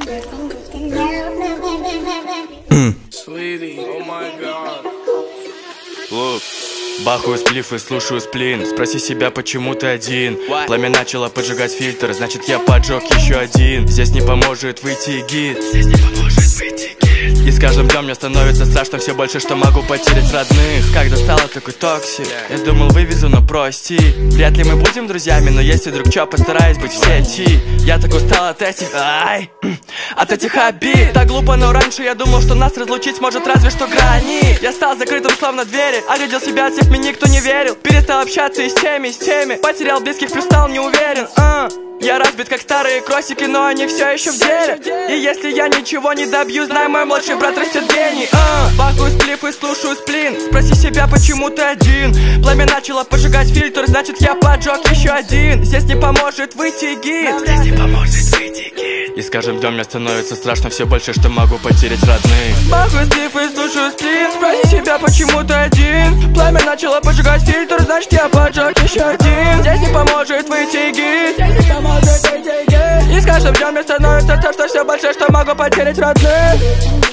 Бахаю сплиф и слушаю сплин. Спроси себя, почему ты один. Пламя начало поджигать фильтр, значит я поджег еще один. Здесь не поможет выйти гид. И с каждым днем мне становится страшно все больше, что могу потерять родных. Когда стало такой токсик, я думал вывезу, но прости. Вряд ли мы будем друзьями, но если вдруг чё, постараюсь быть в сети. Я так устал от этих обид. Так глупо, но раньше я думал, что нас разлучить может разве что грани. Я стал закрытым словно двери, оглядел себя, от всех мне никто не верил. Перестал общаться и с теми, потерял близких, плюс стал не уверен. Я разбит как старые кроссики, но они все еще в деле. И если я ничего не добью, знай, мой младший брат растет гений. Бахаю сплиф и слушаю сплин. Спроси себя, почему ты один. Пламя начало поджигать фильтр, значит я поджег еще один. Здесь не поможет выйти гид. И с каждым днем мне становится страшно все больше, что могу потерять родных. Бахаю сплиф и слушаю сплин. Спроси себя, почему ты один. Пламя начало поджигать фильтр, значит я поджег еще один. Здесь не поможет выйти гид. И с каждым днем мне становится страшно все больше, что могу потерять родных.